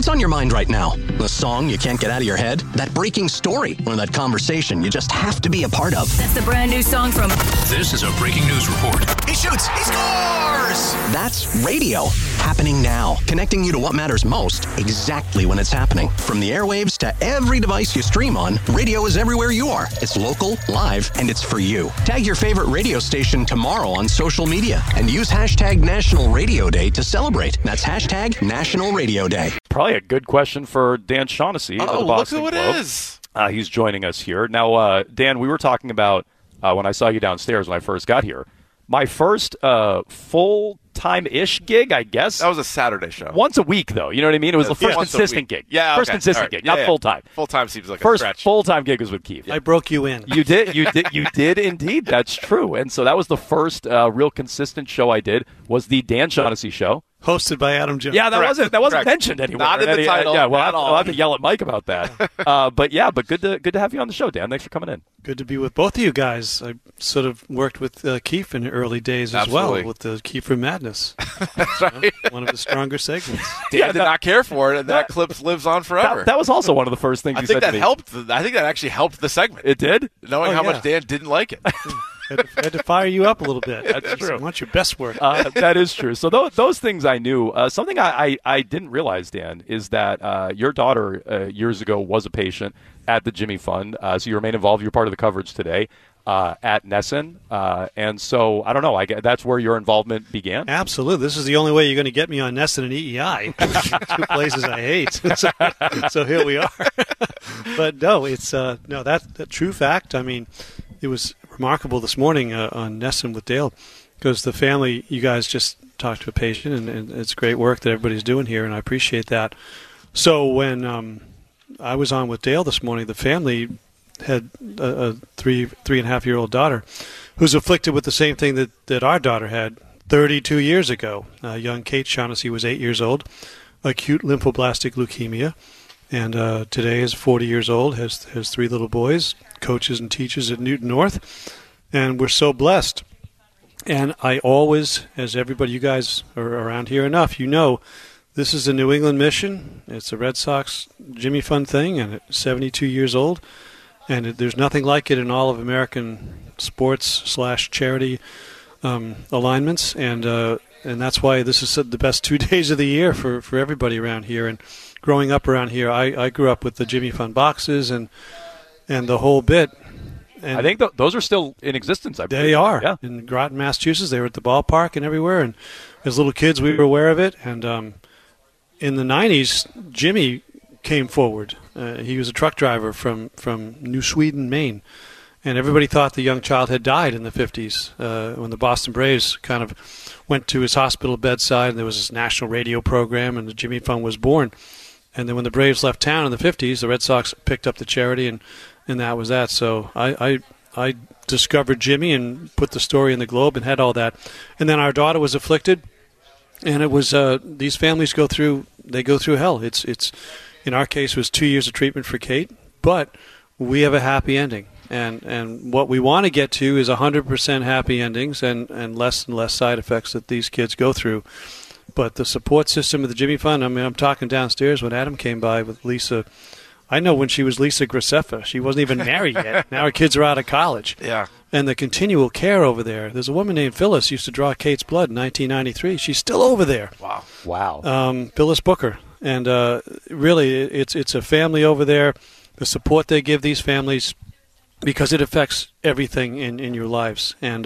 What's on your mind right now? The song you can't get out of your head? That breaking story? Or that conversation you just have to be a part of? That's the brand new song from... This is a breaking news report. He shoots! He scores! That's radio. Happening now. Connecting you to what matters most exactly when it's happening. From the airwaves to every device you stream on, radio is everywhere you are. It's local, live, and it's for you. Tag your favorite radio station tomorrow on social media and use hashtag National Radio Day to celebrate. That's hashtag National Radio Day. Probably a good question for Dan Shaughnessy of the Boston look who Globe. it is. He's joining us here. Now, Dan, we were talking about when I saw you downstairs when I first got here. My first full-time-ish gig, I guess. That was a Saturday show. Once a week, though. You know what I mean? It was the first consistent gig. Yeah, First okay. consistent Right. gig, not full-time. Full-time seems like First a stretch. full-time gig was with Keith. I broke you in. You did indeed. That's true. And so that was the first real consistent show I did, was the Dan Shaughnessy Show. Hosted by Adam Jones. Yeah, that wasn't Correct. mentioned anywhere. Not in the title Yeah, well, at all. I'll have to yell at Mike about that. But good to have you on the show, Dan. Thanks for coming in. Good to be with both of you guys. I sort of worked with Keith in the early days as Absolutely. well, with the Kiefer Madness. That's right. One of the stronger segments. Dan did not care for it, and that clip lives on forever. That was also one of the first things I you think said that to me. helped. I think that actually helped the segment. It did? Knowing how yeah. much Dan didn't like it. Had to fire you up a little bit. That's true. I want your best work. That is true. So those things I knew. Something I didn't realize, Dan, is that your daughter years ago was a patient at the Jimmy Fund. So you remain involved. You're part of the coverage today at Nesson. And so, I don't know. That's where your involvement began? Absolutely. This is the only way you're going to get me on Nesson and EEI, two places I hate. So here we are. But no, it's that true fact. I mean, it was remarkable this morning on Nesson with Dale, because the family, you guys just talked to a patient, and it's great work that everybody's doing here, and I appreciate that. So when I was on with Dale this morning, the family had a 3.5-year-old daughter who's afflicted with the same thing that our daughter had 32 years ago. Young Kate Shaughnessy was 8 years old, acute lymphoblastic leukemia, and today is 40 years old, has 3 little boys, coaches and teaches at Newton North, and we're so blessed. And I always, as everybody, you guys are around here enough, you know, this is a New England mission. It's a Red Sox Jimmy Fund thing, and it's 72 years old, and there's nothing like it in all of American sports/charity alignments, and that's why this is the best 2 days of the year for everybody around here. And growing up around here, I grew up with the Jimmy Fund boxes and the whole bit. And I think those are still in existence. I believe. They are. Yeah. In Groton, Massachusetts, they were at the ballpark and everywhere. And as little kids, we were aware of it. And in the 90s, Jimmy came forward. He was a truck driver from New Sweden, Maine. And everybody thought the young child had died in the 50s when the Boston Braves kind of went to his hospital bedside, and there was this national radio program, and the Jimmy Fund was born. And then when the Braves left town in the 50s, the Red Sox picked up the charity, and that was that. So I discovered Jimmy and put the story in the Globe and had all that. And then our daughter was afflicted, and it was these families go through hell. It's in our case, it was 2 years of treatment for Kate, but we have a happy ending. And what we want to get to is 100% happy endings and less side effects that these kids go through. But the support system of the Jimmy Fund, I mean, I'm talking downstairs when Adam came by with Lisa. I know when she was Lisa Graceffa. She wasn't even married yet. Now her kids are out of college. Yeah. And the continual care over there. There's a woman named Phyllis used to draw Kate's blood in 1993. She's still over there. Wow. Phyllis Booker. And really, it's a family over there. The support they give these families, because it affects everything in your lives. And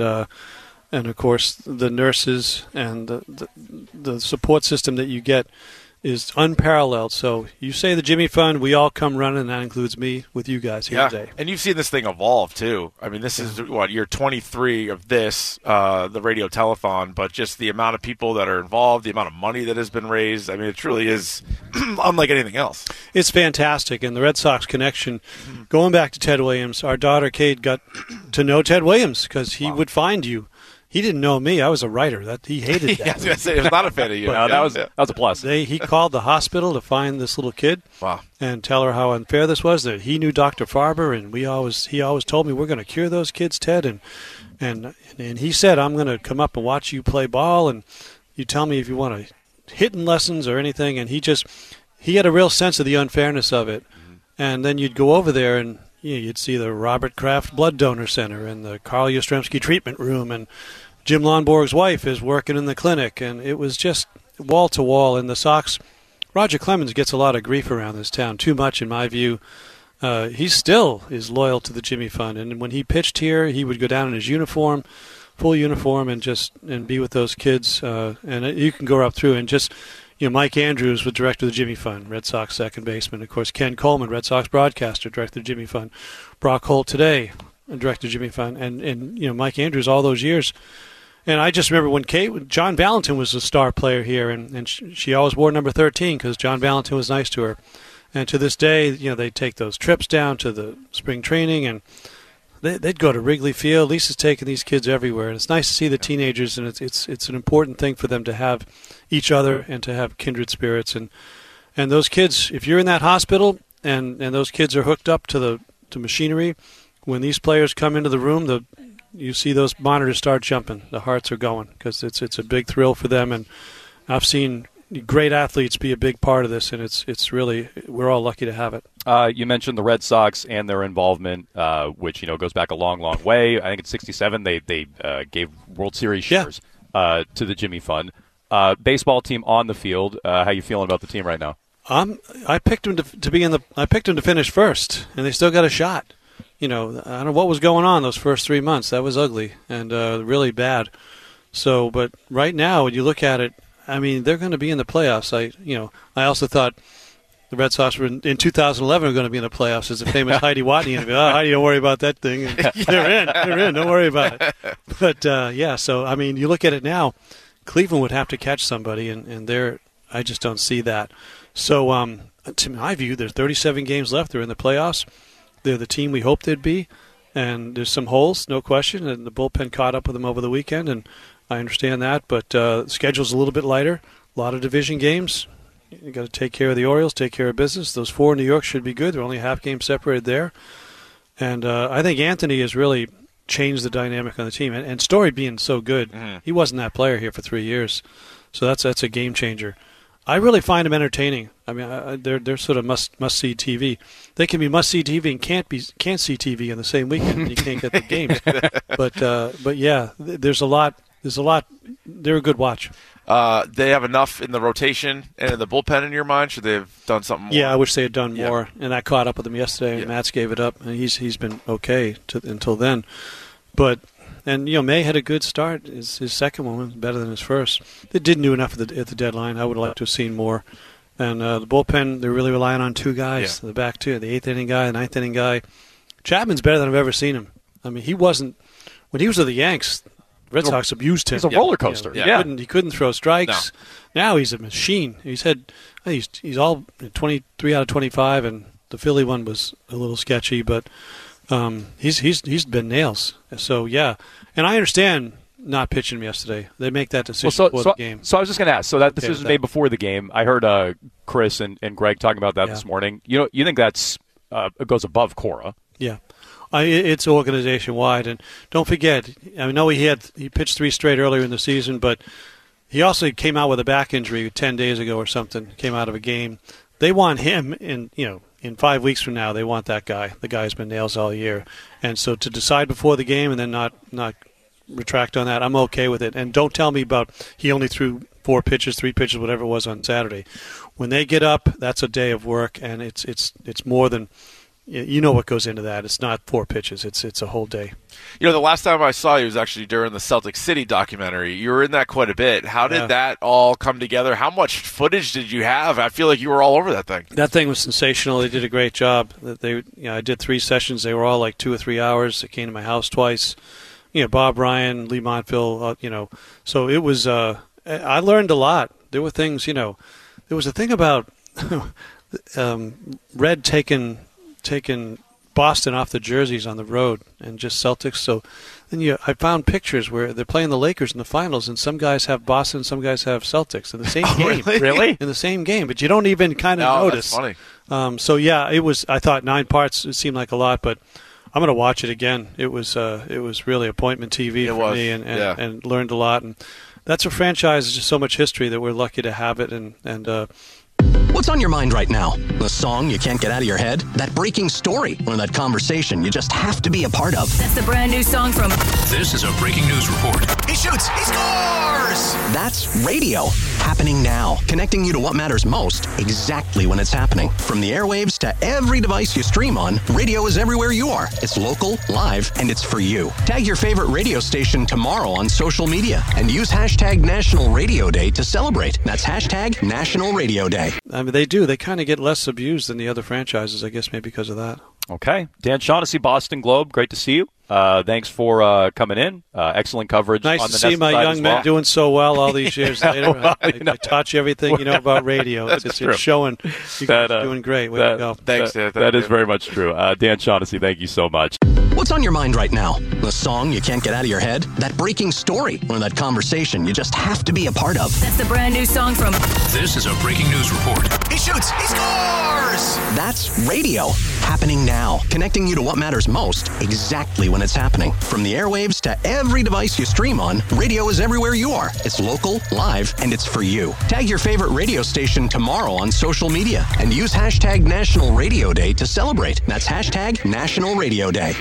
of course, the nurses and the support system that you get is unparalleled. So you say the Jimmy Fund, we all come running, and that includes me with you guys here today. And you've seen this thing evolve, too. I mean, this is, year 23 of this, the radio telethon, but just the amount of people that are involved, the amount of money that has been raised, I mean, it truly is unlike anything else. It's fantastic, and the Red Sox connection, going back to Ted Williams, our daughter Kate got to know Ted Williams because he would find you. He didn't know me. I was a writer. He hated that. I was going to say, he was not a fan of you. No, that was a plus. He called the hospital to find this little kid and tell her how unfair this was, that he knew Dr. Farber, and he always told me, we're going to cure those kids, Ted. And he said, I'm going to come up and watch you play ball, and you tell me if you want hitting lessons or anything. And he had a real sense of the unfairness of it. And then you'd go over there and you'd see the Robert Kraft Blood Donor Center and the Carl Yastrzemski Treatment Room, and Jim Lonborg's wife is working in the clinic, and it was just wall to wall. And the Sox, Roger Clemens gets a lot of grief around this town, too much in my view. He still is loyal to the Jimmy Fund, and when he pitched here, he would go down in his uniform, full uniform, and be with those kids. And you can go up through and just, Mike Andrews was director of the Jimmy Fund, Red Sox second baseman. Of course, Ken Coleman, Red Sox broadcaster, director of the Jimmy Fund. Brock Holt today, director of Jimmy Fund, and Mike Andrews all those years. And I just remember when John Valentin was a star player here, and she always wore number 13 because John Valentin was nice to her. And to this day, they take those trips down to the spring training, and they'd go to Wrigley Field. Lisa's taking these kids everywhere, and it's nice to see the teenagers, and it's an important thing for them to have each other and to have kindred spirits. And those kids, if you're in that hospital and those kids are hooked up to machinery, when these players come into the room, you see those monitors start jumping. The hearts are going because it's a big thrill for them. And I've seen great athletes be a big part of this, and it's really, we're all lucky to have it. You mentioned the Red Sox and their involvement, which goes back a long, long way. I think in '67 they gave World Series shares to the Jimmy Fund. Baseball team on the field. How you feeling about the team right now? I picked them I picked them to finish first, and they still got a shot. I don't know what was going on those first 3 months. That was ugly and really bad. So, but right now, when you look at it, I mean, they're going to be in the playoffs. I also thought the Red Sox were in 2011 were going to be in the playoffs. As the famous Heidi Watney interview. Heidi, don't worry about that thing. They're in. Don't worry about it. But so I mean, you look at it now. Cleveland would have to catch somebody, and I just don't see that. So, to my view, there's 37 games left. They're in the playoffs. They're the team we hoped they'd be, and there's some holes, no question, and the bullpen caught up with them over the weekend, and I understand that, but the schedule's a little bit lighter, a lot of division games. You got to take care of the Orioles, take care of business. Those 4 in New York should be good. They're only a half game separated there. And I think Anthony has really changed the dynamic on the team. And Story being so good, he wasn't that player here for 3 years. So that's a game changer. I really find them entertaining. I mean, they're sort of must-see TV. They can be must-see TV and can't see TV in the same weekend. You can't get the games. But yeah, there's a lot. They're a good watch. They have enough in the rotation and in the bullpen in your mind? Should they have done something more? Yeah, I wish they had done more. And I caught up with them yesterday, and Mats gave it up, and he's been okay until then. And May had a good start. His second one was better than his first. They didn't do enough at the deadline. I would have liked to have seen more. And the bullpen, they're really relying on 2 guys. The back 2, the 8th inning guy, the 9th inning guy. Chapman's better than I've ever seen him. I mean, he wasn't when he was with the Yanks. Red Sox abused him. He's a roller coaster. He couldn't throw strikes. No. Now he's a machine. He's all 23 out of 25, and the Philly one was a little sketchy, but he's been nails. So yeah, and I understand not pitching him yesterday. They make that decision before the game. So I was just going to ask. So that decision was made before the game. I heard Chris and Greg talking about that this morning. You think that's it goes above Cora? Yeah. It's organization-wide, and don't forget, I know he pitched 3 straight earlier in the season, but he also came out with a back injury 10 days ago or something, came out of a game. They want him in 5 weeks from now, they want that guy. The guy's been nails all year. And so to decide before the game and then not retract on that, I'm okay with it. And don't tell me about he only threw 4 pitches, 3 pitches, whatever it was on Saturday. When they get up, that's a day of work, and it's more than – you know what goes into that. It's not 4 pitches. It's a whole day. The last time I saw you was actually during the Celtic City documentary. You were in that quite a bit. How did that all come together? How much footage did you have? I feel like you were all over that thing. That thing was sensational. They did a great job. I did 3 sessions. They were all like 2 or 3 hours. They came to my house twice. Bob Ryan, Lee Montville. So it was. I learned a lot. There were things. There was a thing about Red taking Boston off the jerseys on the road and just Celtics. So then I found pictures where they're playing the Lakers in the finals, and some guys have Boston, some guys have Celtics in the same game. Really? In the same game, but you don't even kind of notice. That's funny. So yeah, it was. I thought 9 parts. It seemed like a lot, but I'm going to watch it again. It was really appointment TV for me, and learned a lot. And that's a franchise. There's just so much history that we're lucky to have it, and What's on your mind right now? The song you can't get out of your head? That breaking story? Or that conversation you just have to be a part of? That's the brand new song from... This is a breaking news report. He shoots. He scores! That's radio. Happening now. Connecting you to what matters most exactly when it's happening. From the airwaves to every device you stream on, radio is everywhere you are. It's local, live, and it's for you. Tag your favorite radio station tomorrow on social media and use hashtag National Radio Day to celebrate. That's hashtag National Radio Day. I mean, they do. They kind of get less abused than the other franchises, I guess, maybe because of that. Okay. Dan Shaughnessy, Boston Globe, great to see you. Thanks for coming in. Excellent coverage. Nice on to the see Nest my side young as man well. doing so well all these years later. Well, I taught you everything you know about radio. It's true. showing. You guys are doing great. Way to go. Thanks, Dan. That is very much true. Dan Shaughnessy, thank you so much. What's on your mind right now? The song you can't get out of your head? That breaking story? Or that conversation you just have to be a part of? That's the brand new song from... This is a breaking news report. He shoots. He scores! That's radio. Happening now. Connecting you to what matters most exactly when it's happening. From the airwaves to every device you stream on, radio is everywhere you are. It's local, live, and it's for you. Tag your favorite radio station tomorrow on social media and use hashtag National Radio Day to celebrate. That's hashtag National Radio Day.